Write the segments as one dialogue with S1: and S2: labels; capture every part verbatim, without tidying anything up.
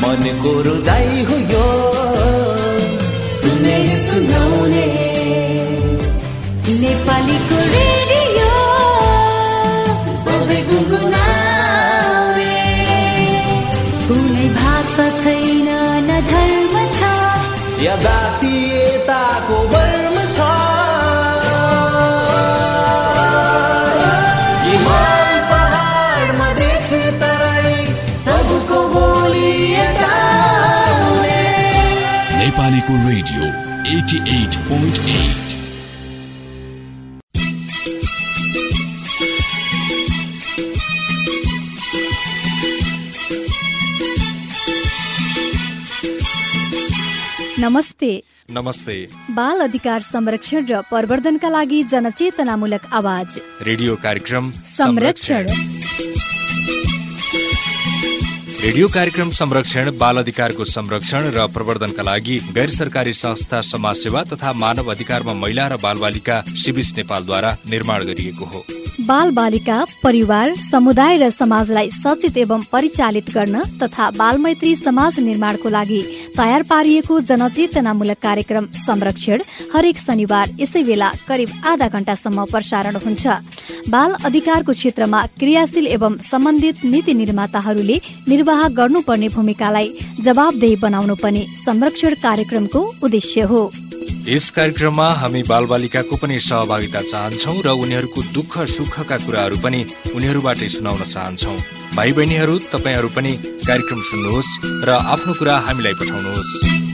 S1: मनको रोजाइ हो यो सुने सुनाउने
S2: नेपालीको रेडियो
S1: सधैँ गुनगुनाउने।
S2: कुनै भाषा छैन न धर्म छ
S1: या जातीयताको वर्म छ। हिमाल पहाड मधेस तराई सबको बोली एकाउने।
S3: नेपालीको रेडियो अठासी पोइन्ट आठ।
S2: नमस्ते।
S4: नमस्ते।
S2: बाल अधिकार संरक्षण र प्रवर्धनका लागि जनचेतनामूलक आवाज
S4: रेडियो कार्यक्रम
S2: संरक्षण।
S4: रेडियो कार्यक्रम संरक्षण बाल अधिकारको संरक्षण र प्रवर्धनका लागि गैर सरकारी संस्था समाजसेवा तथा मानव अधिकारमा महिला र बालबालिका सिबिस नेपालद्वारा निर्माण गरिएको हो।
S2: बाल बालिका परिवार समुदाय र समाजलाई सचेत एवं परिचालित गर्न तथा बालमैत्री समाज निर्माणको लागि तयार पारिएको जनचेतनामूलक कार्यक्रम संरक्षण हरेक शनिबार यसै बेला करिब आधा घण्टासम्म प्रसारण हुन्छ। बाल अधिकारको क्षेत्रमा क्रियाशील एवं सम्बन्धित नीति निर्माताहरूले निर्वाह गर्नुपर्ने भूमिकालाई जवाबदेही बनाउनु पनि संरक्षण कार्यक्रमको उद्देश्य हो।
S4: यस कार्यक्रममा हामी बालबालिकाको पनि सहभागिता चाहन्छौँ र उनीहरूको दुःख सुखका कुराहरू पनि उनीहरूबाटै सुनाउन चाहन्छौँ। भाइ बहिनीहरू, तपाईहरू पनि कार्यक्रम सुन्नुहोस् र आफ्नो कुरा हामीलाई पठाउनुहोस्।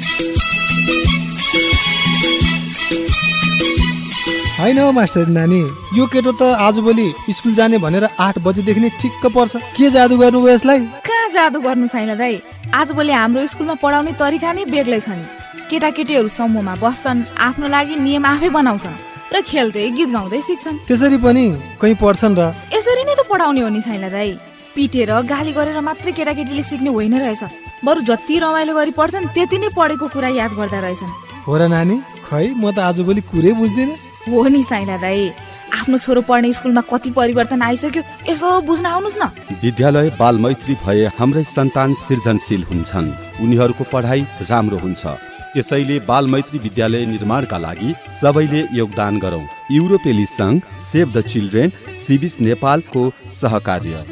S5: होइन मास्टर नानी, यो केटो त आजभोलि स्कुल जाने भनेर आठ बजेदेखि नै ठिक्क पर्छ। के जादु गर्नुभयो यसलाई?
S6: कहाँ जादु गर्नु छैन दाइ, आजभोलि हाम्रो स्कुलमा पढाउने तरिका नै बेग्लै छ नि। केटाकेटीहरू समूहमा बस्छन्, आफ्नो लागि नियम आफै बनाउँछन् र खेल्दै गीत गाउँदै सिक्छन्।
S5: त्यसरी पनि कहीँ पढ्छन् र?
S6: यसरी नै त पढाउने हो नि छैन दाइ। पिटेर गाली गरेर मात्रै केटाकेटीले सिक्ने होइन रहेछ, बरु जति रमाइलो गरी पढ्छन् त्यति नै पढेको कुरा याद गर्दा रहेछन्।
S5: हो र नानी? खै म त आजभोलि कुरै बुझ्दिनँ।
S6: हो नि साइला दाइ, आफ्नो छोरो पढ्ने स्कुलमा कति परिवर्तन आइसक्यो, यसो बुझ्न आउनुहोस् न।
S7: विद्यालय बालमैत्री भए हाम्रै सन्तान सृजनशील हुन्छन्, उनीहरूको पढाइ राम्रो हुन्छ। यसैले बालमैत्री विद्यालय निर्माणका लागि सबैले योगदान गरौँ। युरोपेली संघ, सेभ द चिल्ड्रेन, सिबिस नेपालको सहकार्य।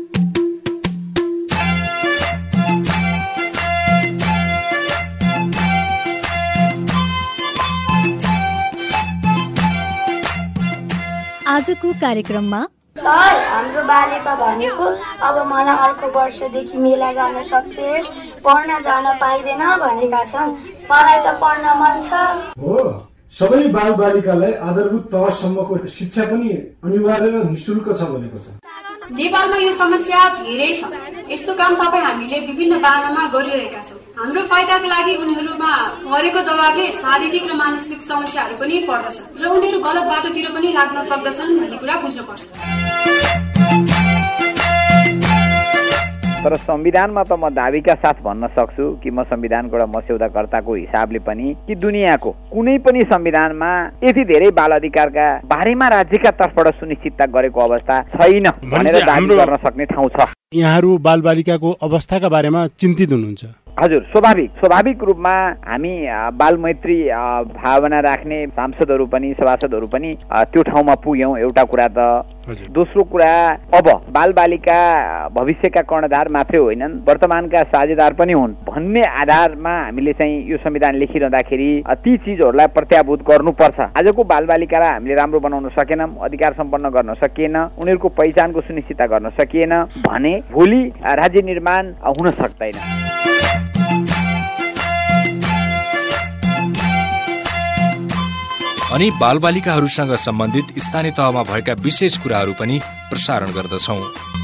S2: आजको कार्यक्रममा
S8: सर, हाम्रो बाले त भनेको अब मलाई अर्को वर्षदेखि मेला जान सक्छेस्, पढ्न जान पाइँदैन भनेका छन्। मलाई त पढ्न मन छ।
S9: हो, सबै बाल बालिकालाई आधारभूत तहसम्मको शिक्षा पनि अनिवार्य र निःशुल्क छ भनेको छ।
S10: नेपालमा यो समस्या धेरै छ। यस्तो काम तपाईँ हामीले विभिन्न बाहनामा गरिरहेका छौँ। हाम्रो फाइदाको लागि उनीहरूमा परेको दबावले शारीरिक र मानसिक समस्याहरू पनि पर्दछ र उनीहरू गलत बाटोतिर पनि लाग्न सक्दछन् भन्ने कुरा बुझ्नुपर्छ।
S11: तर संविधानमा त म दाबीका साथ भन्न सक्छु कि म संविधानको एउटा मस्यौदाकर्ताको हिसाबले पनि कि दुनियाँको कुनै पनि संविधानमा यति धेरै बाल अधिकारका बारेमा राज्यका तर्फबाट सुनिश्चितता गरेको अवस्था छैन भनेर दाबी गर्न सक्ने ठाउँ छ।
S12: यहाँहरू बालबालिकाको अवस्थाका बारेमा चिन्तित हुनुहुन्छ?
S11: हजुर, स्वाभाविक स्वाभाविक रूपमा हामी बालमैत्री भावना राख्ने सांसदहरू पनि सभासदहरू पनि त्यो ठाउँमा पुग्यौँ। एउटा कुरा त। दोस्रो कुरा, अब बालबालिका भविष्यका कर्णधार मात्रै होइनन्, वर्तमानका साझेदार पनि हुन् भन्ने आधारमा हामीले चाहिँ यो संविधान लेखिरहँदाखेरि ती चिजहरूलाई प्रत्याभूत गर्नुपर्छ। आजको बालबालिकालाई हामीले राम्रो बनाउन सकेनौँ, अधिकार सम्पन्न गर्न सकिएन, उनीहरूको पहिचानको सुनिश्चितता गर्न सकिएन भने भोलि राज्य निर्माण हुन सक्दैन।
S4: अनि बालबालिकाहरूसँग सम्बन्धित स्थानीय तहमा भएका विशेष कुराहरू पनि प्रसारण गर्दछौँ।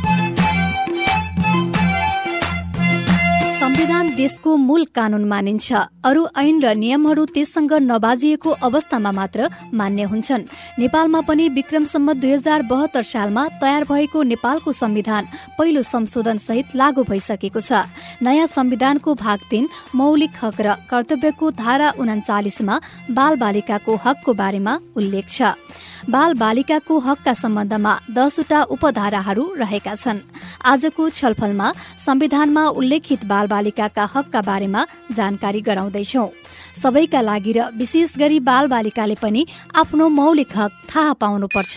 S2: संविधान देशको मूल कानून मानिन्छ। अरू ऐन र नियमहरू त्यससँग नबाजिएको अवस्थामा मात्र मान्य हुन्छन्। नेपालमा पनि विक्रम सम्वत दुई हजार बहत्तर सालमा तयार भएको नेपालको संविधान पहिलो संशोधन सहित लागू भइसकेको छ। नयाँ संविधानको भाग तीन मौलिक हक र कर्तव्यको धारा उनाचालिसमा बाल बालिकाको हकको बारेमा उल्लेख छ। बाल बालिकाको हकका सम्बन्धमा दसवटा उपधाराहरू रहेका छन्। आजको छलफलमा संविधानमा उल्लेखित बाल बालबालिकाका हकका बारेमा जानकारी गराउँदैछौँ। सबैका लागि र विशेष गरी बालबालिकाले पनि आफ्नो मौलिक हक थाहा पाउनुपर्छ।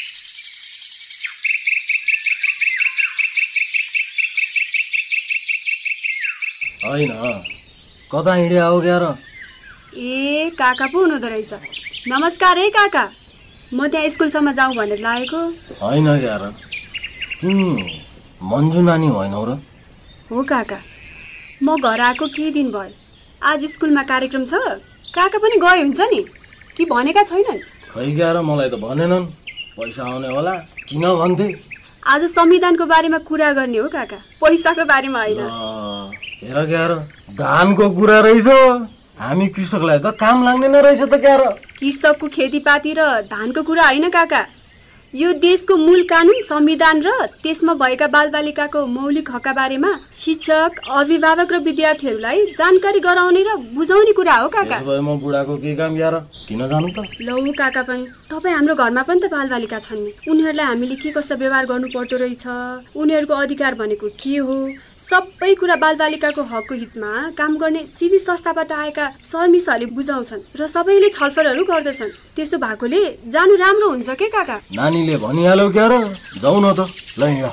S1: होइन कता हिँडे आऊ क्या र?
S10: ए काका पो हुनुहुँदो रहेछ। नमस्कार है काका, म त्यहाँ स्कुलसम्म जाउँ भनेर लागेको।
S1: होइन क्या र, तिमी मन्जु नानी होइनौ र?
S10: हो काका, म घर आएको केही दिन भयो। आज स्कुलमा कार्यक्रम छ, काका पनि गए हुन्छ नि कि भनेका छैनन्?
S1: खै क्या र, मलाई त भनेनन्। पैसा आउने होला किन भन्थे?
S10: आज संविधानको बारेमा कुरा गर्ने हो काका, पैसाको बारेमा होइन।
S1: हेर क्या र, धानको कुरा रहेछ। हामी कृषकलाई त काम लाग्ने नै रहेछ त क्या र।
S10: कृषकको खेतीपाती र धानको कुरा होइन काका, यो देशको मूल कानुन संविधान र त्यसमा भएका बालबालिकाको मौलिक हकका बारेमा शिक्षक, अभिभावक र विद्यार्थीहरूलाई जानकारी गराउने र बुझाउने कुरा हो काका।
S1: म बुढाको के काम यार, किन जानु त?
S10: लौ काका पनि तपाईँ हाम्रो घरमा पनि त बालबालिका छन् नि। उनीहरूलाई हामीले के कस्तो व्यवहार गर्नु पर्दो रहेछ, उनीहरूको अधिकार भनेको के हो, सबै कुरा बालबालिकाको हकको हितमा काम गर्ने सिभी संस्थाबाट आएका सर्मिसहरूले बुझाउँछन् र सबैले छलफलहरू गर्दछन्। त्यसो भएकोले जानु राम्रो हुन्छ के काका?
S1: नानीले भनिहाल्यो क्या र, जाऊ न त। ल हिँड।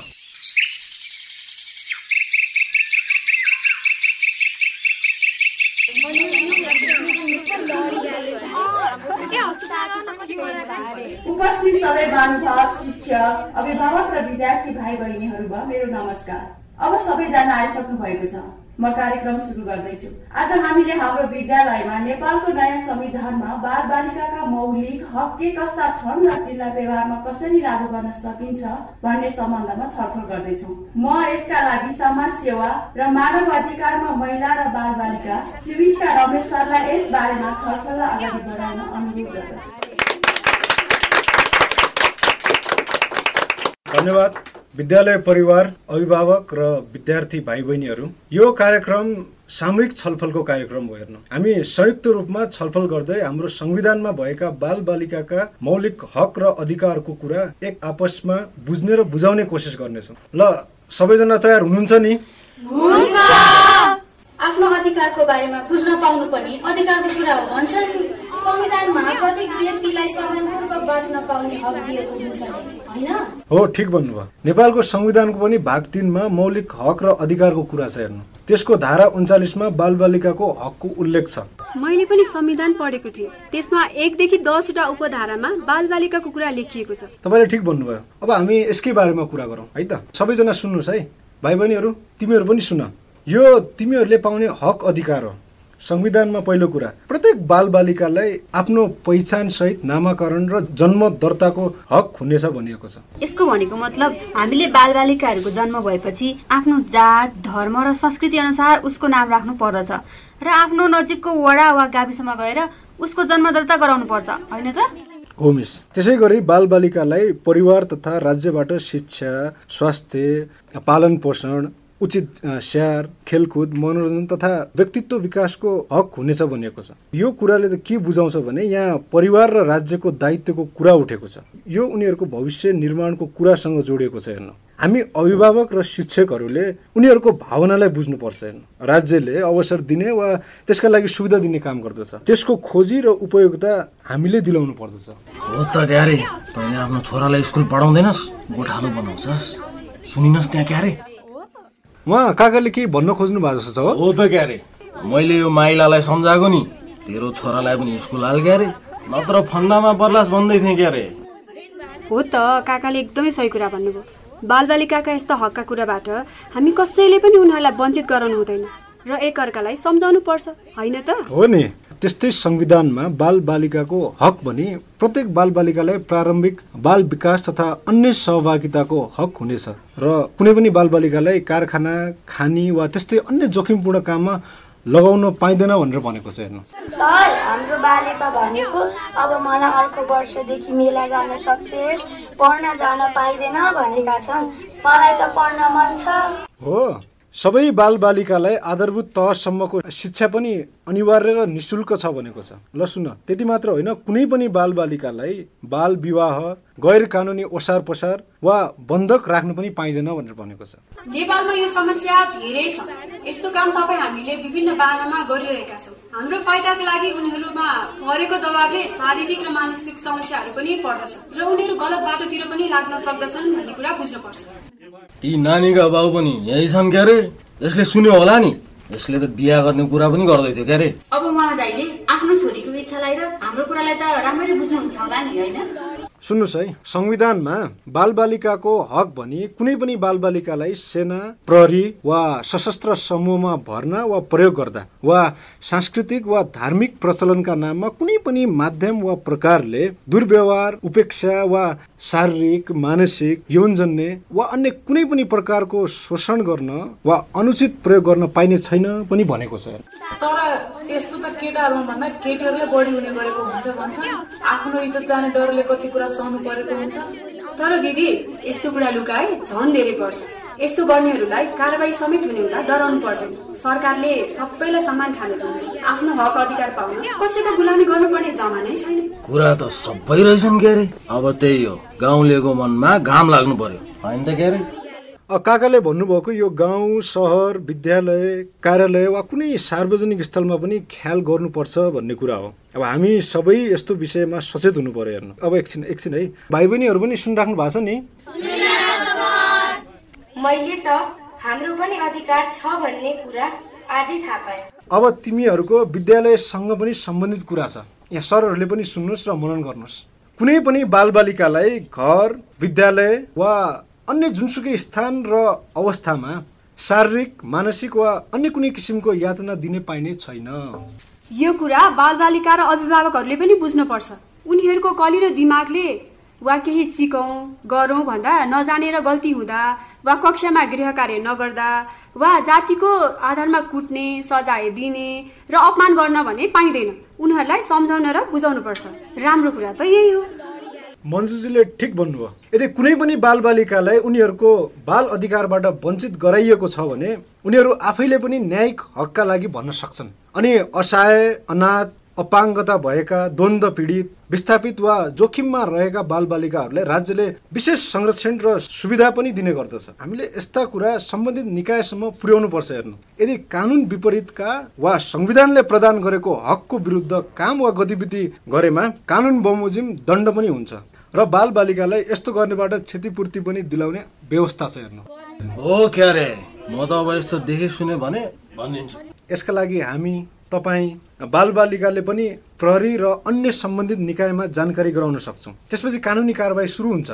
S13: उपस्थित सबै बालबालिका, शिक्षक, अभिभावक र विद्यार्थी भाइ बहिनीहरूमा मेरो नमस्कार। अब सबैजना आइसक्नु भएको छ, म कार्यक्रम सुरु गर्दैछु। आज हामीले हाम्रो विद्यालयमा नेपालको नयाँ संविधानमा बाल बालिकाका मौलिक हक के कस्ता छन् र तिनलाई व्यवहारमा कसरी लागू गर्न सकिन्छ भन्ने सम्बन्धमा छलफल गर्दैछौँ। म यसका लागि समाज सेवा र मानव अधिकारमा महिला र बाल बालिका शिविसका रमेश सरलाई यस बारेमा छलफललाई अगाडि बढाउन अनुरोध गर्दछु।
S9: धन्यवाद। विद्यालय, परिवार, अभिभावक र विद्यार्थी भाइ बहिनीहरू, यो कार्यक्रम सामूहिक छलफलको कार्यक्रम हो। हेर्नु, हामी संयुक्त रूपमा छलफल गर्दै हाम्रो संविधानमा भएका बाल बालिकाका मौलिक हक र अधिकारको कुरा एक आपसमा बुझ्ने र बुझाउने कोसिस गर्नेछौँ। ल, सबैजना तयार हुनुहुन्छ नि?
S14: हुन्छ। आफ्नो अधिकारको बारेमा बुझ्न पाउनु पनि अधिकारको कुरा हो भन्छन्। संविधानमा प्रत्येक व्यक्तिलाई समानपूर्वक बाँच्न पाउने हक दिएको हुन्छ हैन?
S9: हो, ठिक भन्नुभयो। नेपालको संविधानको पनि भाग तीनमा मौलिक हक र अधिकारको कुरा छ। हेर्नु, त्यसको धारा उन्चालिसमा बालबालिकाको हकको उल्लेख छ।
S10: मैले पनि संविधान पढेको थिएँ, त्यसमा एकदेखि दसवटा उपधारामा बालबालिकाको कुरा लेखिएको छ।
S9: तपाईँले ठिक भन्नुभयो। अब हामी यसकै बारेमा कुरा गरौँ है त। सबैजना सुन्नुहोस् है, भाइ बहिनीहरू, तिमीहरू पनि सुन। यो तिमीहरूले पाउने हक अधिकार हो। संविधानमा पहिलो कुरा, प्रत्येक बालबालिकालाई आफ्नो पहिचान सहित नामाकरण र जन्म दर्ताको हक हुनेछ भनिएको छ।
S15: यसको भनेको मतलब हामीले बालबालिकाहरूको जन्म भएपछि आफ्नो जात, धर्म र संस्कृति अनुसार उसको नाम राख्नु पर्दछ र आफ्नो नजिकको वडा वा गाविसमा गएर उसको जन्म दर्ता गराउनु पर्छ, हैन त?
S9: हो मिस। त्यसै गरी बालबालिकालाई परिवार तथा राज्यबाट शिक्षा, स्वास्थ्य, पालन पोषण, उचित स्याहार, खेलकुद, मनोरञ्जन तथा व्यक्तित्व विकासको हक हुनेछ भनिएको छ। यो कुराले त के बुझाउँछ भने यहाँ परिवार र राज्यको दायित्वको कुरा उठेको छ। यो उनीहरूको भविष्य निर्माणको कुरासँग जोडिएको छ। हेर्नु, हामी अभिभावक र शिक्षकहरूले उनीहरूको भावनालाई बुझ्नुपर्छ। हेर्नु, राज्यले अवसर दिने वा त्यसका लागि सुविधा दिने काम गर्दछ, त्यसको खोजी र उपयोगिता हामीले दिलाउनु पर्दछ।
S1: हो त क्यारे, तैँले आफ्नो छोरालाई स्कुल पढाउँदैनस्, गोठालो बनाउँछस्, सुनिनस् त्यहाँ क्यारे?
S9: उहाँ काकाले के भन्न खोज्नु भएको छ?
S1: हो त क्यारे, मैले यो माइलालाई सम्झाएको नि, तेरो छोरालाई पनि स्कुल हाल क्यारे, नत्र फन्दामा पर्लास भन्दै थिएँ क्यारे।
S10: हो त, काकाले एकदमै सही कुरा भन्नुभयो। बालबालिकाका यस्ता हकका कुराबाट हामी कसैले पनि उनीहरूलाई वञ्चित गराउनु हुँदैन र एकअर्कालाई सम्झाउनु पर्छ, हैन त?
S9: हो नि। त्यस्तै संविधानमा बाल बालिकाको हक भने प्रत्येक बाल बालिकालाई प्रारम्भिक बाल विकास तथा अन्य सहभागिताको हक हुनेछ र कुनै पनि बाल बालिकालाई कारखाना, खानी वा त्यस्तै अन्य जोखिमपूर्ण काममा लगाउन पाइँदैन भनेर भनेको छ। हेर्नु
S8: सर, हाम्रो बाले त भनेको अब मलाई अर्को वर्षदेखि मेला जान सक्छेस, पढ्न जान पाइँदैन भनेका छन्। मलाई त पढ्न मन छ।
S9: हो, सबै बाल बालिकालाई आधारभूत तहसम्मको शिक्षा पनि अनिवार्य र निशुल्क छ भनेको छ। ल सुन, त्यति मात्र होइन, कुनै पनि बाल बालिकालाई बाल विवाह, गैर कानुनी ओसार पसार वा बन्धक राख्नु पनि पाइँदैन भनेर भनेको छ।
S10: नेपालमा यो समस्या धेरै छ। यस्तो काम तपाईँ हामीले विभिन्न बाहनामा गरिरहेका छौँ। हाम्रो फाइदाको लागि उनीहरूमा परेको दबावले शारीरिक र मानसिक समस्याहरू पनि पर्दछ र उनीहरू गलत बाटोतिर पनि लाग्न सक्दछन् भन्ने कुरा बुझ्नुपर्छ।
S1: ती नानीका बाउ पनि यही छन् के अरे? यसले सुन्यो होला नि, यसले त बिहा गर्ने कुरा पनि गर्दै थियो के अरे?
S15: अब मलाई दाइले आफ्नो छोरीको इच्छालाई र हाम्रो कुरालाई त राम्ररी बुझ्नुहुन्छ होला नि, होइन?
S9: सुन्नुहोस् है, संविधानमा बालबालिकाको हक भनी कुनै पनि बालबालिकालाई सेना, प्रहरी वा सशस्त्र समूहमा भर्ना वा प्रयोग गर्दा वा सांस्कृतिक वा धार्मिक प्रचलनका नाममा कुनै पनि माध्यम वा प्रकारले दुर्व्यवहार, उपेक्षा वा शारीरिक, मानसिक, यौनजन्य वा अन्य कुनै पनि प्रकारको शोषण गर्न वा अनुचित प्रयोग गर्न पाइने छैन पनि भनेको छ।
S16: तर यस्तो त केटाहरूमा भन्दा केटीहरूले बढी हुने गरेको हुन्छ भन्छ। आफ्नो इज्जत जाने डरले कति कुरा सहनु परेको हुन्छ।
S10: तर दिदी, यस्तो कुरा लुकाए झन् धेरै पर्छ। यस्तो गर्नेहरूलाई कारबाही समेत हुने हुँदा डराउनु पर्दैन। सरकारले सबैलाई समान ठानेको हुन्छ। आफ्नो हक अधिकार पाउन कसैको गुलामी गर्नुपर्ने जमानै छैन।
S1: कुरा त सबै रहेछन् के अरे? अब त्यही हो, गाउँलेको मनमा घाम लाग्नु पर्यो, होइन त के अरे?
S9: काकाले भन्नुभएको यो गाउँ, सहर, विद्यालय, कार्यालय वा कुनै सार्वजनिक स्थलमा पनि ख्याल गर्नुपर्छ भन्ने कुरा हो। अब हामी सबै यस्तो विषयमा सचेत हुनु पर्यो। हेर्नु, अब एकछिन एकछिन है, भाइ बहिनीहरू पनि सुनिराख्नु भएको छ नि?
S14: मैले त हाम्रो पनि अधिकार छ भन्ने कुरा आजै थाहा पाएँ।
S9: अब तिमीहरूको विद्यालयसँग पनि सम्बन्धित कुरा छ, यहाँ सरहरूले पनि सुन्नुहोस् र मनन गर्नुहोस्। कुनै पनि बालबालिकालाई घर, विद्यालय वा अन्य जुनसुकै स्थान र अवस्थामा शारीरिक, मानसिक वा अन्य कुनै किसिमको यातना दिने पाइने छैन।
S10: यो कुरा बालबालिका र अभिभावकहरूले पनि बुझ्नुपर्छ। उनीहरूको कलिलो दिमागले वा केही सिकौँ गरौँ भन्दा नजानेर गल्ती हुँदा वा कक्षामा गृह कार्य नगर्दा वा जातिको आधारमा कुट्ने, सजाय दिने र अपमान गर्न भने पाइँदैन। उनीहरूलाई सम्झाउन र बुझाउनु पर्छ। राम्रो कुरा त यही हो।
S9: मन्जुजीले ठिक भन्नुभयो। यदि कुनै पनि बालबालिकालाई उनीहरूको बाल अधिकारबाट वञ्चित गराइएको छ भने उनीहरू आफैले पनि न्यायिक हकका लागि भन्न सक्छन्। अनि असहाय, अनाथ, अपाङ्गता भएका, द्वन्द्व पीडित, विस्थापित वा जोखिममा रहेका बालबालिकाहरूलाई राज्यले विशेष संरक्षण र सुविधा पनि दिने गर्दछ। हामीले यस्ता कुरा सम्बन्धित निकायसम्म पुर्याउनु पर्छ। हेर्नु, यदि कानुन विपरीतका वा संविधानले प्रदान गरेको हकको विरुद्ध काम वा गतिविधि गरेमा कानुन बमोजिम दण्ड पनि हुन्छ र बालबालिकालाई यस्तो गर्नेबाट क्षतिपूर्ति पनि दिलाउने व्यवस्था छ। हेर्नु
S1: हो के अरे? म त अब यस्तो देखे सुने भने भनिदिन्छु।
S9: यसका लागि हामी, तपाईँ, बालबालिकाले पनि प्रहरी र अन्य सम्बन्धित निकायमा जानकारी गराउन सक्छौँ। त्यसपछि कानुनी कारबाही सुरु हुन्छ।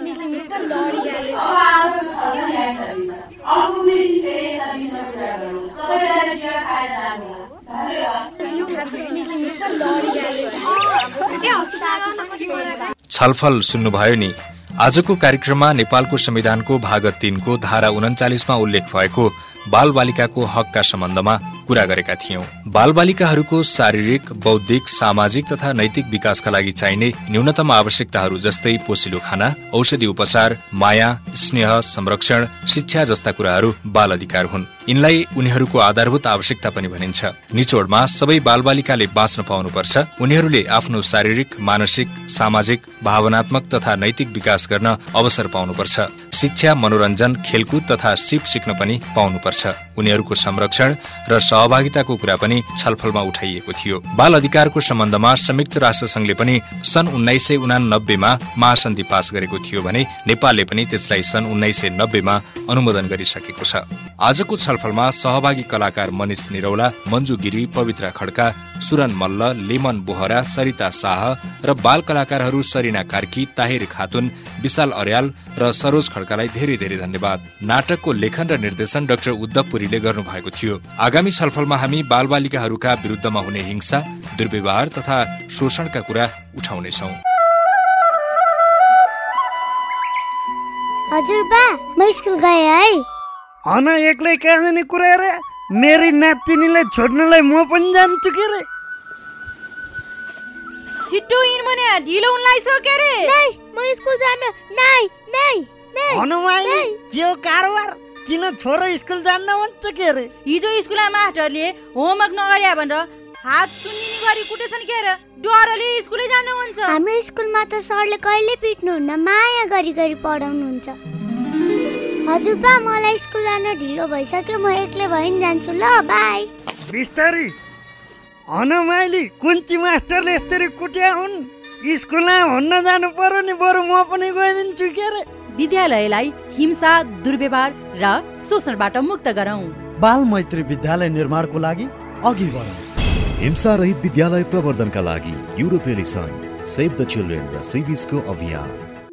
S4: छलफल सुन्नुभयो नि। आजको कार्यक्रममा नेपालको संविधानको भाग तीनको धारा उन्चालिसमा उल्लेख भएको बालबालिकाको हकका सम्बन्धमा कुरा गरेका थियौं। बालबालिकाहरूको शारीरिक, बौद्धिक, सामाजिक तथा नैतिक विकासका लागि चाहिने न्यूनतम आवश्यकताहरू जस्तै पोषिलो खाना, औषधि उपचार, माया, स्नेह, संरक्षण, शिक्षा जस्ता कुराहरू बाल अधिकार हुन्। यिनलाई उनीहरूको आधारभूत आवश्यकता पनि भनिन्छ। निचोडमा सबै बालबालिकाले बाँच्न पाउनुपर्छ। उनीहरूले आफ्नो शारीरिक, मानसिक, सामाजिक, भावनात्मक तथा नैतिक विकास गर्न अवसर पाउनुपर्छ। शिक्षा, मनोरञ्जन, खेलकुद तथा सिप सिक्न पनि पाउनुपर्छ। उनीहरूको संरक्षण र सहभागिताको कुरा पनि छलफलमा उठाइएको थियो। बाल अधिकारको सम्बन्धमा संयुक्त राष्ट्र संघले पनि सन् उन्नाइस सय उनानब्बेमा महासन्धि पास गरेको थियो भने नेपालले पनि त्यसलाई सन् उन्नाइस सय नब्बेमा अनुमोदन गरिसकेको छ। आजको छलफलमा सहभागी कलाकार मनिष निरौला, मन्जु गिरी, पवित्रा खड्का, सुरन मल्ल, लेमन बोहरा, सरिता शाह र बाल कलाकारहरू सरिना कार्की, ताहिर खातुन, विशाल अर्याल र सरोज खड्कालाई धेरै धेरै धन्यवाद। नाटकको लेखन र निर्देशन डाक्टर उद्धव पुरीले गर्नुभएको थियो। आगामी छलफलमा हामी बालबालिकाहरूका विरुद्धमा हुने हिंसा, दुर्व्यवहार तथा शोषणका कुरा उठाउनेछौँ।
S17: हजुर बा, म स्कुल गएँ है।
S18: हन एक्लै कहाँ जाने कुरा रे? मेरी नातिनीलाई छोड्नलाई म पनि जान्छु के रे।
S19: छिट्टो इन मने ढिलो हुनलाई सो के रे?
S17: नै, म स्कुल जान्न। नै नै नै।
S18: हनुमाई के हो कारोबार? किन छोरो स्कुल जान्न भन्छ के रे?
S19: हिजो स्कुलमा मास्टरले होमवर्क नगर्या भनेर हात सुन्निनी गरी कुटेछन् के रे? डरले स्कुलै जानु हुन्छ।
S17: हाम्रो स्कुलमा त सरले कहिले पिट्नुहुन्न, माया गरी गरी पढाउनुहुन्छ। हजुर बा मलाई स्कुल जान ढिलो भइसक्यो म एक्लै भइन जान्छु ल बाई
S18: बिस्तारी हनुमाइली कुन्ची मास्टरले यसरी कुट्या हुन् स्कुलमा भन्न जानु पर्यो नि बरु म पनि गइदिन्छु के रे
S19: विद्यालयलाई हिंसा दुर्व्यवहार र शोषणबाट मुक्त गरौँ
S20: बाल मैत्री विद्यालय निर्माणको लागि अघि बढौँ हिंसा रहित विद्यालय प्रवर्धनका लागि युरोपेली सङ्घ सेभ द चिल्ड्रेन र सिबिसको अभियान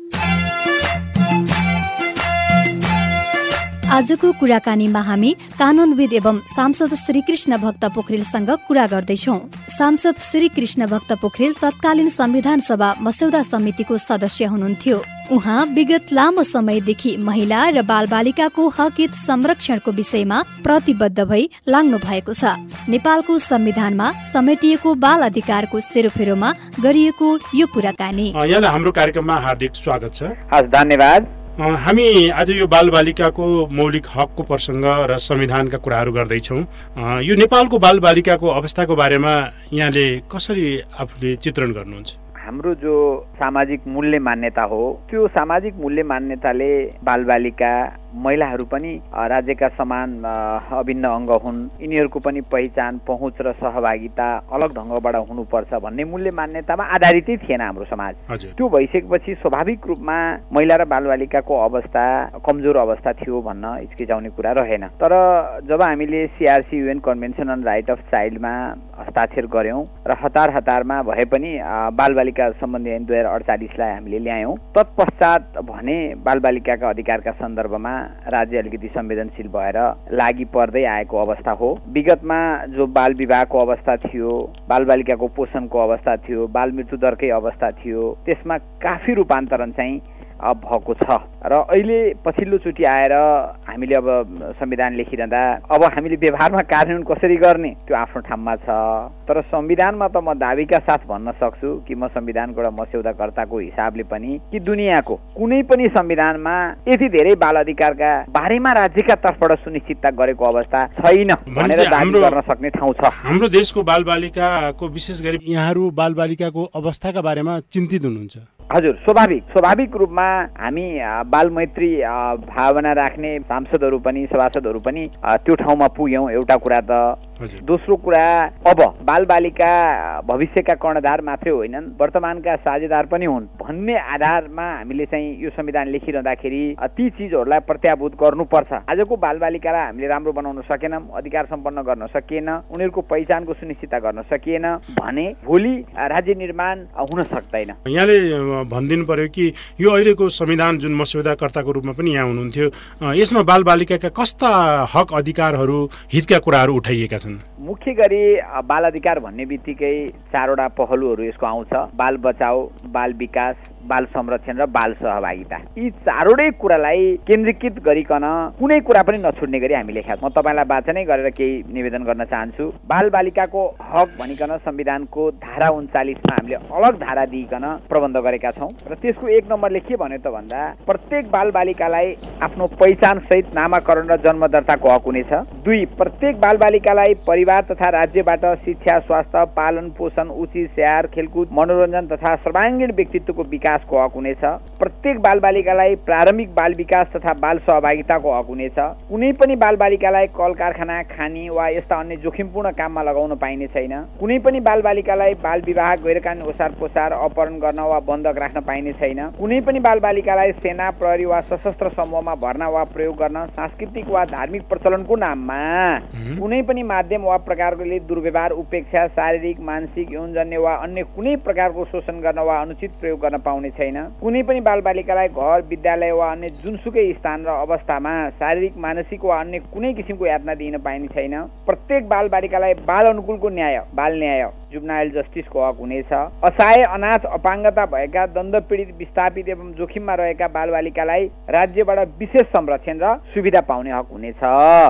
S2: आजको कुराकानीमा हामी कानूनविद एवं सांसद श्री कृष्ण भक्त पोखरेलसँग कुरा गर्दैछौँ। सांसद श्री कृष्ण भक्त पोखरेल तत्कालीन संविधान सभा मस्यौदा समितिको सदस्य हुनुहुन्थ्यो। उहाँ विगत लामो समयदेखि महिला र बालबालिकाको हकहित संरक्षणको विषयमा प्रतिबद्ध भई लाग्नु भएको छ। नेपालको संविधानमा समेटिएको बाल अधिकारको सेरोफेरोमा गरिएको यो कुराकानी।
S12: यहाँलाई हाम्रो कार्यक्रममा हार्दिक स्वागत छ।
S11: हस् धन्यवाद।
S12: हामी आज यो बालबालिकाको मौलिक हकको प्रसङ्ग र संविधानका कुराहरू गर्दैछौँ। यो नेपालको बालबालिकाको अवस्थाको बारेमा यहाँले कसरी आफूले चित्रण गर्नुहुन्छ?
S11: हाम्रो जो सामाजिक मूल्य मान्यता हो त्यो सामाजिक मूल्य मान्यताले बालबालिका महिलाहरू पनि राज्यका समान अभिन्न अङ्ग हुन्, यिनीहरूको पनि पहिचान पहुँच र सहभागिता अलग ढङ्गबाट हुनुपर्छ भन्ने मूल्य मान्यतामा आधारितै थिएन हाम्रो समाज। त्यो भइसकेपछि स्वाभाविक रूपमा महिला र बालबालिकाको अवस्था कमजोर अवस्था थियो भन्न हिचकिचाउने कुरा रहेन। तर जब हामीले CRC UN convention on right of चाइल्डमा हस्ताक्षर गऱ्यौँ र हतार हतारमा भए पनि बालबालिका सम्बन्धी ऐन दुई हजार अडचालिसलाई हामीले ल्यायौँ, तत्पश्चात भने बालबालिकाका अधिकारका सन्दर्भमा राज्य अलिकति संवेदनशील भएर लागि पर्दै आएको अवस्था हो। विगतमा जो बाल विवाहको अवस्था थियो, बालबालिकाको पोषणको अवस्था थियो, बाल मृत्यु दरकै अवस्था थियो, त्यसमा काफी रूपान्तरण चाहिँ भएको छ र अहिले पछिल्लो चोटि आएर हामीले अब संविधान लेखिरहँदा अब हामीले व्यवहारमा कार्यान्वयन कसरी गर्ने त्यो आफ्नो ठाउँमा छ। तर संविधानमा त म दाबीका साथ भन्न सक्छु कि म संविधानको एउटा मस्यौदाकर्ताको हिसाबले पनि कि दुनियाँको कुनै पनि संविधानमा यति धेरै बाल अधिकारका बारेमा राज्यका तर्फबाट सुनिश्चितता गरेको अवस्था छैन भनेर दाबी गर्न सक्ने ठाउँ छ।
S12: हाम्रो देशको बालबालिकाको विशेष गरी यहाँहरू बालबालिकाको अवस्थाका बारेमा चिन्तित हुनुहुन्छ?
S11: हजुर, स्वाभाविक स्वाभाविक रूपमा हामी बाल मैत्री भावना राख्ने सांसदहरू पनि सभासदहरू पनि त्यो ठाउँमा पुग्यौँ। एउटा कुरा त दोस्रो कुरा अब बालबालिका भविष्यका कर्णधार मात्रै होइनन्, वर्तमानका साझेदार पनि हुन् भन्ने आधारमा हामीले चाहिँ यो संविधान लेखिरहँदाखेरि ती चिजहरूलाई प्रत्याभूत गर्नुपर्छ। आजको बालबालिकालाई हामीले राम्रो बनाउन सकेनौँ, अधिकार सम्पन्न गर्न सकिएन, उनीहरूको पहिचानको सुनिश्चितता गर्न सकिएन भने भोलि राज्य निर्माण हुन सक्दैन।
S12: यहाँले भनिदिनु पर्यो कि यो अहिलेको संविधान जुन मस्यौदाकर्ताको रूपमा पनि यहाँ हुनुहुन्थ्यो, यसमा बालबालिकाका कस्ता हक अधिकारहरू हितका कुराहरू उठाइएका छन्?
S11: मुख्य गरी बाल अधिकार भन्ने बित्तिकै चारवटा पहलुहरू यसको आउँछ। बाल बचाउ, बाल विकास, बाल संरक्षण र बाल सहभागिता। यी चारवटै कुरालाई केन्द्रीकृत गरिकन कुनै कुरा पनि नछुट्ने गरी हामी लेखेका छौँ। म तपाईँलाई वाचनै गरेर केही निवेदन गर्न चाहन्छु। बाल बालिकाको हक भनिकन संविधानको धारा उन्चालिसमा हामीले अलग धारा दिइकन प्रबन्ध गरेका छौँ र त्यसको एक नम्बरले के भन्यो त भन्दा प्रत्येक बाल बालिकालाई आफ्नो पहिचान सहित नामाकरण र जन्म दर्ताको हक हुनेछ। दुई, प्रत्येक बाल बालिकालाई परिवार तथा राज्यबाट शिक्षा, स्वास्थ्य, पालन पोषण, उचित स्याहार, खेलकुद, मनोरञ्जन तथा सर्वाङ्गीण व्यक्तित्वको विकासको हक हुनेछ। प्रत्येक बालबालिकालाई प्रारम्भिक बाल विकास तथा बाल सहभागिताको हक हुनेछ। कुनै पनि बालबालिकालाई कल कारखाना, खानी वा यस्ता अन्य जोखिमपूर्ण काममा लगाउन पाइने छैन। कुनै पनि बालबालिकालाई बाल विवाह, गैरकानुनी ओसार पोसार, अपहरण गर्न वा बन्धक राख्न पाइने छैन। कुनै पनि बालबालिकालाई सेना, प्रहरी वा सशस्त्र समूहमा भर्ना वा प्रयोग गर्न सांस्कृतिक वा धार्मिक प्रचलनको नाममा कुनै पनि माध्यम वा प्रकारले दुर्व्यवहार, उपेक्षा, शारीरिक, मानसिक, यौनजन्य वा अन्य कुनै प्रकारको शोषण गर्न वा अनुचित प्रयोग गर्न पाउने छैन। कुनै पनि बालबालिकालाई घर, विद्यालय वा अन्य जुनसुकै स्थान र अवस्थामा शारीरिक, मानसिक वा अन्य कुनै किसिमको यातना दिन पाइने छैन। प्रत्येक बालबालिकालाई बाल अनुकूलको न्याय, बाल न्याय, जुभनाइल जस्टिसको हक हुनेछ। असहाय, अनाथ, अपाङ्गता भएका, दण्ड पीडित, विस्थापित एवं जोखिममा रहेका बालबालिकालाई राज्यबाट विशेष संरक्षण र सुविधा पाउने हक हुनेछ।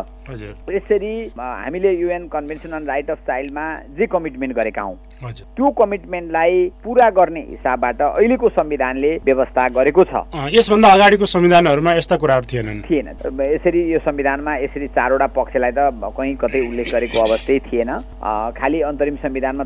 S11: यसरी हामीले UN convention on right of चाइल्डमा जे कमिटमेन्ट गरेका हौँ त्यो कमिटमेन्टलाई पूरा गर्ने हिसाबबाट अहिलेको संविधानले व्यवस्था गरेको छ।
S12: यसभन्दा अगाडिको संविधानहरूमा यस्ता कुराहरू थिएनन्
S11: थिएन यसरी यो संविधानमा यसरी चारवटा पक्षलाई त कहीँ कतै उल्लेख गरेको अवस्थै थिएन। खालि अन्तरिम संविधानमा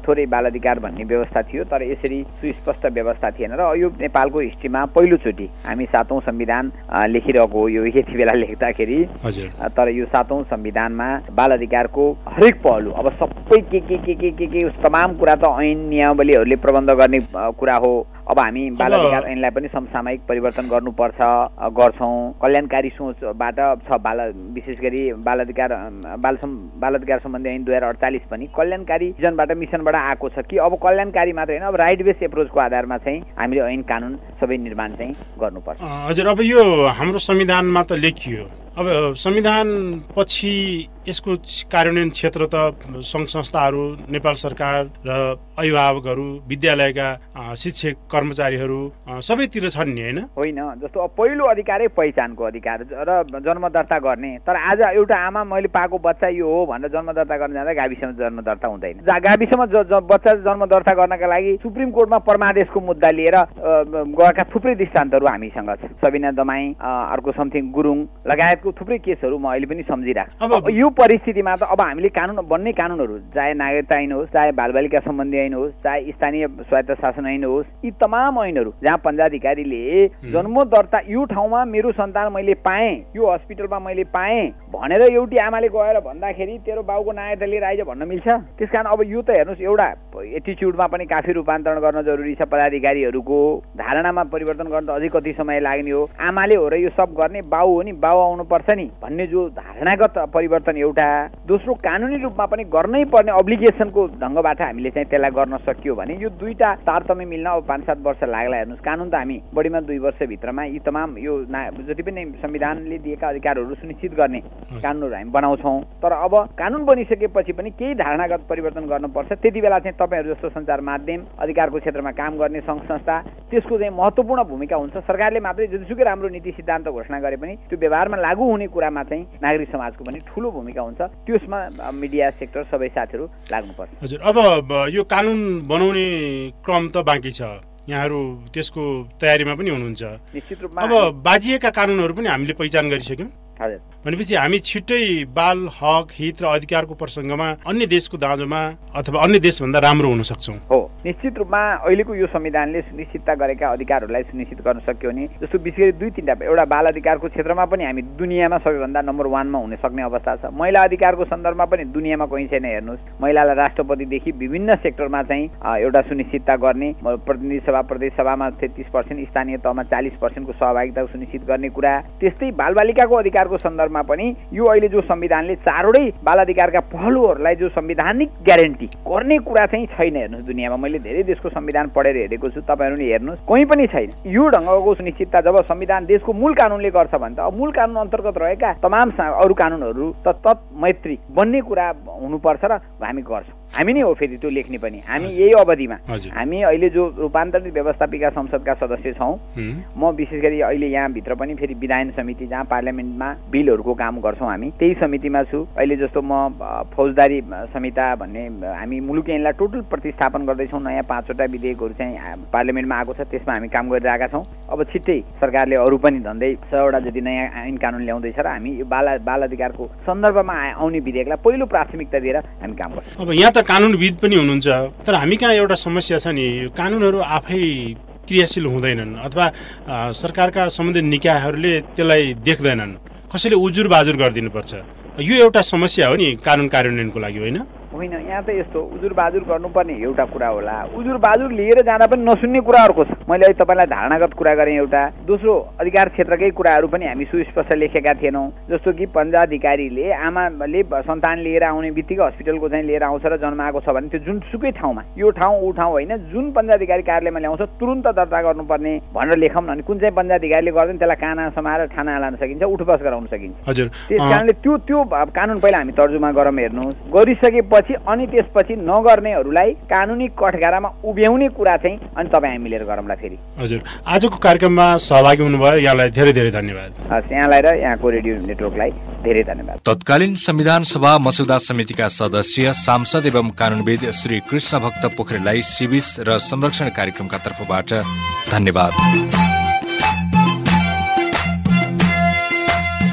S11: थोरै बाल अधिकार भन्ने व्यवस्था थियो, तर यसरी सुस्पष्ट व्यवस्था थिएन र यो नेपालको हिस्ट्रीमा पहिलोचोटि हामी सातौं संविधान लेखिरहेको हो। यो यति बेला लेख्दाखेरि तर यो सातौं संविधानमा बाल अधिकारको हरेक पहलु अब सबै के के के के के के तमाम कुरा त ऐन नियमावलीहरूले प्रबन्ध गर्ने कुरा हो। अब हामी बाल अधिकार ऐनलाई पनि समसामयिक परिवर्तन गर्नुपर्छ, गर्छौँ। कल्याणकारी सोचबाट छ बाल विशेष गरी बाल अधिकार बाल बाल अधिकार सम्बन्धी ऐन दुई हजार अडचालिस पनि कल्याणकारी भिजनबाट मिसनबाट आएको छ कि अब कल्याणकारी मात्र होइन, अब राइट बेस्ड एप्रोचको आधारमा चाहिँ हामीले ऐन कानुन सबै निर्माण चाहिँ गर्नुपर्छ।
S12: हजुर, अब यो हाम्रो संविधानमा त लेखियो, अब संविधान पछि यसको कार्यान्वयन क्षेत्र त सङ्घ संस्थाहरू, नेपाल सरकार र अभिभावकहरू, विद्यालयका शिक्षक कर्मचारीहरू सबैतिर छन् नि, होइन?
S11: होइन, जस्तो अब पहिलो अधिकारै पहिचानको अधिकार र जन्म दर्ता गर्ने। तर आज एउटा आमा मैले पाएको बच्चा यो हो भनेर जन्म दर्ता गर्न जाँदा गाविसमा जन्म दर्ता हुँदैन। गाविसमा बच्चा जन्म दर्ता गर्नका लागि सुप्रिम कोर्टमा परमादेशको मुद्दा लिएर गएका थुप्रै दृष्टान्तहरू हामीसँग छ। सबिना दमाई, अर्को समथिङ गुरुङ लगायतको थुप्रै केसहरू म अहिले पनि सम्झिरहेको। अब यो परिस्थितिमा त अब हामीले कानुन बन्ने कानुनहरू, चाहे नागरिकता ऐन होस्, चाहे बालबालिका सम्बन्धी ऐन होस्, चाहे स्थानीय स्वायत्त शासन ऐन होस्, यी तमाम ऐनहरू जहाँ पञ्चाधिकारीले जन्म दर्ता यो ठाउँमा मेरो सन्तान मैले पाएँ, यो हस्पिटलमा मैले पाएँ भनेर एउटी आमाले गएर भन्दाखेरि तेरो बाउको नागरिकता लिएर आइज भन्न मिल्छ? त्यसकारण अब यो त हेर्नुहोस्, एउटा एटिच्युडमा पनि काफी रूपान्तरण गर्न जरुरी छ। पदाधिकारीहरूको धारणामा परिवर्तन गर्न त अझै कति समय लाग्ने हो। आमाले हो र यो सब गर्ने, बाउ हो नि, बाउ आउनुपर्छ नि भन्ने जो धारणागत परिवर्तन एउटा। दोस्रो, कानुनी रूपमा पनि गर्नै पर्ने अब्लिगेसनको ढङ्गबाट हामीले चाहिँ त्यसलाई गर्न सकियो भने यो दुईटा तारतम्य मिल्न अब पाँच सात वर्ष लाग्ला। हेर्नुहोस्, कानुन त हामी बढीमा दुई वर्षभित्रमा यी तमाम यो जति पनि संविधानले दिएका अधिकारहरू सुनिश्चित गर्ने कानुनहरू हामी बनाउँछौँ। तर अब कानुन बनिसकेपछि पनि केही धारणागत परिवर्तन गर्नुपर्छ। त्यति बेला चाहिँ तपाईँहरू जस्तो सञ्चार माध्यम, अधिकारको क्षेत्रमा काम गर्ने सङ्घ संस्था, त्यसको चाहिँ महत्त्वपूर्ण भूमिका हुन्छ। सरकारले मात्रै जतिसुकै राम्रो नीति सिद्धान्त घोषणा गरे पनि त्यो व्यवहारमा लागू हुने कुरामा चाहिँ नागरिक समाजको पनि ठुलो भूमिका हुन्छ। त्यसमा मिडिया सेक्टर सबै साथीहरू लाग्नुपर्छ।
S12: हजुर, अब यो कानुन बनाउने क्रम त बाँकी छ, यहाँहरू त्यसको तयारीमा पनि हुनुहुन्छ
S11: निश्चित रूपमा।
S12: अब बाजिएका कानुनहरू पनि हामीले पहिचान गरिसक्यौँ।
S11: हजुर,
S12: भनेपछि हामी छिट्टै बाल हक, हित र अधिकारको प्रसङ्गमा अन्य देशको दाँजोमा अथवा अन्य देशभन्दा राम्रो हुन सक्छौँ।
S11: हो, निश्चित रूपमा अहिलेको यो संविधानले सुनिश्चितता गरेका अधिकारहरूलाई सुनिश्चित गर्न सक्यो भने जस्तो विशेष गरी दुई तिनवटा एउटा बाल अधिकारको क्षेत्रमा पनि हामी दुनियाँमा सबैभन्दा नम्बर वानमा हुन सक्ने अवस्था छ। महिला अधिकारको सन्दर्भमा पनि दुनियाँमा कहीँ छैन। हेर्नुहोस्, महिलालाई राष्ट्रपतिदेखि विभिन्न सेक्टरमा चाहिँ एउटा सुनिश्चितता गर्ने, प्रतिनिधि सभा प्रदेश सभामा तेत्तिस पर्सेन्ट, स्थानीय तहमा चालिस पर्सेन्टको सहभागिता सुनिश्चित गर्ने कुरा। त्यस्तै बालबालिकाको अधिकार को सन्दर्भमा पनि यो अहिले जो संविधानले चारवटै बाल अधिकारका पहलुहरूलाई जो संवैधानिक ग्यारेन्टी गर्ने कुरा चाहिँ छैन। हेर्नुहोस्, दुनियाँमा मैले धेरै देशको संविधान पढेर हेरेको छु, तपाईँहरूले हेर्नुहोस् कहीँ पनि छैन यो ढङ्गको सुनिश्चितता। जब संविधान देशको मूल कानुनले गर्छ भने त अब मूल कानुन अन्तर्गत रहेका तमाम अरू कानुनहरू त तत् मैत्री बन्ने कुरा हुनुपर्छ र हामी गर्छौँ। हामी नै हो फेरि त्यो लेख्ने पनि। हामी यही अवधिमा हामी अहिले जो रूपान्तरित व्यवस्थापिका संसदका सदस्य छौँ, म विशेष गरी अहिले यहाँभित्र पनि फेरि विधायन समिति जहाँ पार्लियामेन्टमा बिलहरूको काम गर्छौँ हामी, त्यही समितिमा छु। अहिले जस्तो म फौजदारी संहिता भन्ने हामी मुलुकी ऐनलाई टोटल प्रतिस्थापन गर्दैछौँ। नयाँ पाँचवटा विधेयकहरू चाहिँ पार्लियामेन्टमा आएको छ, त्यसमा हामी काम गरिरहेका छौँ। अब छिट्टै सरकारले अरू पनि झन्डै सयवटा जति नयाँ ऐन कानुन ल्याउँदैछ र हामी यो बाल बाल अधिकारको सन्दर्भमा आउने विधेयकलाई पहिलो प्राथमिकता दिएर हामी काम गर्छौँ।
S12: अब यहाँ त कानुनविद पनि हुनुहुन्छ, तर हामी कहाँ एउटा समस्या छ नि, कानुनहरू आफै क्रियाशील हुँदैनन् अथवा सरकारका सम्बन्धित निकायहरूले त्यसलाई देख्दैनन्, कसैले उजुर बाजुर गरिदिनुपर्छ। यो एउटा समस्या हो नि कानुन कार्यान्वयनको लागि, होइन?
S11: होइन, यहाँ त यस्तो उजुर बाजुर गर्नुपर्ने एउटा कुरा होला, उजुर बाजुर लिएर जाँदा पनि नसुन्ने कुरा अर्को छ। मैले अहिले तपाईँलाई धारणागत कुरा गरेँ एउटा। दोस्रो, अधिकार क्षेत्रकै कुराहरू पनि हामी सुस्पष्ट लेखेका थिएनौँ। जस्तो कि पञ्चाधिकारीले आमाले सन्तान लिएर आउने बित्तिकै हस्पिटलको चाहिँ लिएर आउँछ र जन्माएको छ भने त्यो जुनसुकै ठाउँमा, यो ठाउँ ऊ ठाउँ होइन, जुन पञ्चाधिकारी कार्यालयमा ल्याउँछ तुरुन्त दर्ता गर्नुपर्ने भनेर लेखौँ न। अनि कुन चाहिँ पञ्चाधिकारीले गर्दैन त्यसलाई काना समाएर थाना लान सकिन्छ, उठबस गराउन सकिन्छ।
S12: हजुर,
S11: त्यस कारणले त्यो त्यो कानुन पहिला हामी तर्जुमा गरौँ। हेर्नुहोस्, गरिसकेपछि अनि त्यसपछि नगर्नेहरूलाई कानुनी कठघारामा उभ्याउने कुरा चाहिँ अनि तपाईँ हामी मिलेर गरौँला फेरि।
S12: हजुर, आजको कार्यक्रममा सहभागी हुनुभयो, यहाँलाई धेरै धेरै धन्यवाद।
S11: हस्, यहाँलाई र यहाँको रेडियो नेटवर्कलाई धेरै धन्यवाद।
S4: तत्कालीन संविधान सभा मसौदा समितिका सदस्य, सांसद एवं कानुनविद श्री कृष्ण भक्त पोखरेललाई सिबिस र संरक्षण कार्यक्रमका तर्फबाट धन्यवाद।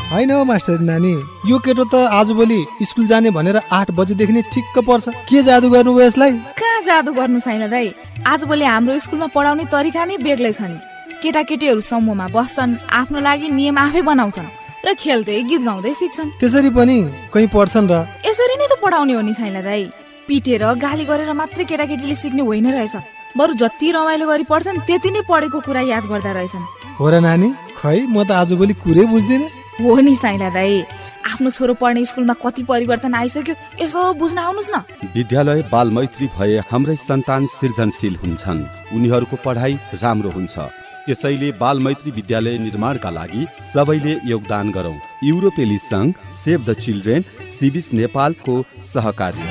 S5: होइन हौ मास्टर नानी, यो केटो त आजभोलि स्कुल जाने भनेर आठ बजेदेखि नै ठिक्क पर्छ। के जादु गर्नुभयो यसलाई?
S6: कहाँ जादु गर्नु छैन दाइ, आजभोलि हाम्रो स्कुलमा पढाउने तरिका नै बेग्लै छ नि। केटाकेटीहरू समूहमा बस्छन्, आफ्नो लागि नियम आफै बनाउँछन् र खेल्दै गीत गाउँदै सिक्छन्।
S5: त्यसरी पनि कहीँ पढ्छन् र?
S6: यसरी नै त पढाउने हो नि छैन दाइ। पिटेर गाली गरेर मात्रै केटाकेटीले सिक्ने होइन रहेछ, बरु जति रमाइलो गरी पढ्छन् त्यति नै पढेको कुरा याद गर्दा रहेछन्।
S5: हो र नानी? खै म त आजभोलि कुरै बुझ्दिनँ।
S6: हो नि साइला दाइ, आफ्नो छोरो पढ्ने स्कुलमा कति परिवर्तन आइसक्यो, यसो बुझ्न आउनुस् न।
S7: विद्यालय बाल मैत्री भए हाम्रै सन्तान सृजनशील हुन्छन्, उनीहरूको पढाइ राम्रो हुन्छ। त्यसैले बाल मैत्री विद्यालय निर्माणका लागि सबैले योगदान गरौँ। युरोपेली संघ, सेभ द चिल्ड्रेन, सिबिस नेपालको सहकार्य।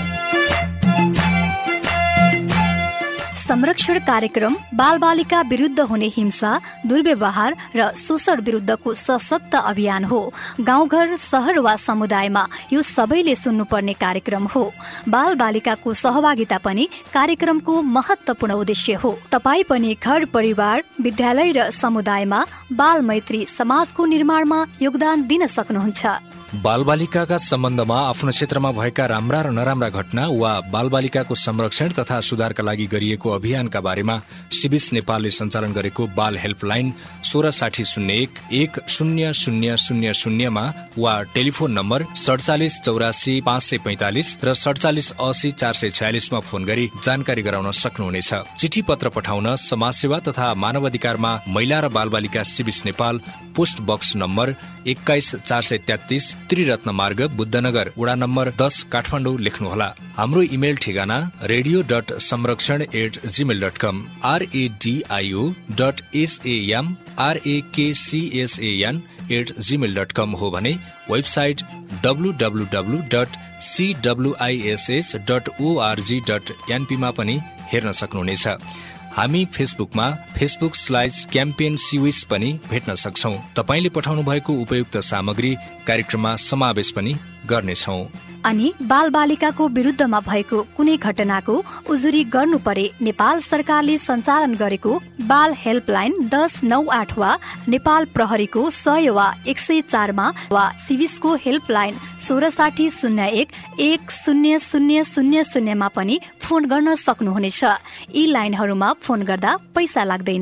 S2: संरक्षण कार्यक्रम बालबालिका विरुद्ध हुने हिंसा, दुर्व्यवहार र शोषण विरुद्धको सशक्त अभियान हो। गाउँघर, सहर वा समुदायमा यो सबैले सुन्नुपर्ने कार्यक्रम हो। बालबालिकाको सहभागिता पनि कार्यक्रमको महत्त्वपूर्ण उद्देश्य हो। तपाई पनि घर, परिवार, विद्यालय र समुदायमा बाल मैत्री समाजको निर्माणमा योगदान दिन सक्नुहुन्छ।
S4: बालबालिकाका सम्बन्धमा आफ्नो क्षेत्रमा भएका राम्रा र नराम्रा घटना वा बालबालिकाको संरक्षण तथा सुधारका लागि गरिएको अभियानका बारेमा सिबिस नेपालले सञ्चालन गरेको बाल हेल्पलाइन सोह्र साठी शून्य एक एक शून्य शून्य शून्य शून्यमा वा टेलिफोन नम्बर सडचालिस चौरासी पाँच सय पैंतालिस र सडचालिस असी चार सय छयालिसमा फोन गरी जानकारी गराउन सक्नुहुनेछ। चिठी पत्र पठाउन समाजसेवा तथा मानवाधिकारमा महिला र बालबालिका सिबिस नेपाल, पोस्ट बक्स नम्बर एक्काइस चार सय तेत्तीस, त्रिरत्न मार्ग, बुद्धनगर, वडा नम्बर दस, काठमाडौँ लेख्नुहोला। हाम्रो इमेल ठेगाना रेडियो डट संरक्षण at Gmail dot com, RADIO dot SAM RAKCSN at Gmail dot com हो भने website W W W dot CWISS dot ORG dot एनपीमा पनि हेर्न सक्नुहुनेछ। हामी फेसबुकमा फेसबुक स्लाइड्स क्याम्पेन सिविस पनि भेट्न सक्छौ। तपाईले पठाउनु भएको उपयुक्त सामग्री कार्यक्रममा समावेश पनि गर्नेछौ।
S2: अनि बालबालिकाको विरुद्धमा भएको कुनै घटनाको उजुरी गर्नु परे नेपाल सरकारले सञ्चालन गरेको बाल हेल्पलाइन दस नौ आठ वा नेपाल प्रहरीको सय वा एक सय चारमा वा सिविसको हेल्पलाइन सोह्र साठी शून्य एक एक शून्य शून्य शून्य शून्यमा पनि फोन गर्न सक्नुहुनेछ। यी लाइनहरूमा फोन गर्दा पैसा लाग्दैन।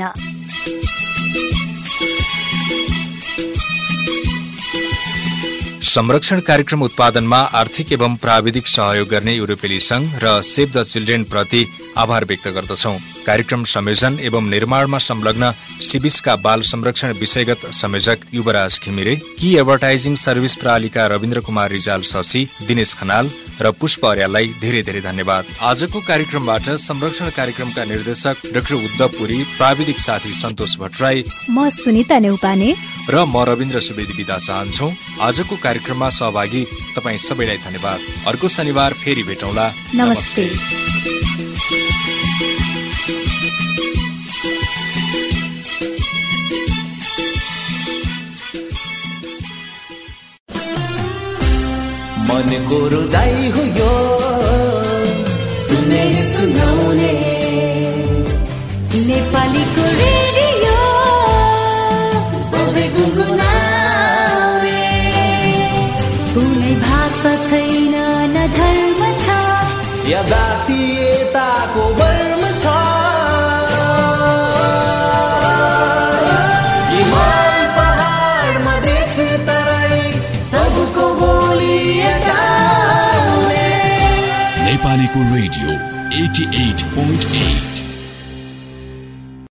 S4: संरक्षण कार्यक्रम उत्पादनमा आर्थिक एवं प्राविधिक सहयोग गर्ने युरोपेली संघ र सेभ द चिल्ड्रेन प्रति आभार व्यक्त गर्दछौं। कार्यक्रम संयोजन एवं निर्माणमा संलग्न सिबिसका बाल संरक्षण विषयगत संयोजक युवराज घिमिरे, की एडभर्टाइजिङ सर्भिस प्रणालीका रविन्द्र कुमार रिजाल शशी, दिनेश खनाल र पुष्प अर्याललाई धेरै धेरै धन्यवाद। आजको कार्यक्रमबाट संरक्षण कार्यक्रमका निर्देशक डाक्टर उद्धव पुरी, प्राविधिक साथी सन्तोष भट्टराई,
S2: म सुनिता नेउपाने
S4: र म रविन्द्र सुवेदी बिदा चाहन्छौ। आजको कार्यक्रममा सहभागी तपाईँ सबैलाई धन्यवाद। अर्को शनिबार फेरि भेटौँला।
S2: नमस्ते।
S21: मनको रोजाइ हो यो सुने सुनाउने
S22: नेपालीको रेडियो
S21: सधैँ गुनगुनाउने।
S22: कुनै भाषा छैन न धर्म छ
S21: या जातीयताको वर्म छ। हिमाल पहाड मधेस तराई सबको बोली
S3: नेपालीको रेडियो अठासी पोइन्ट आठ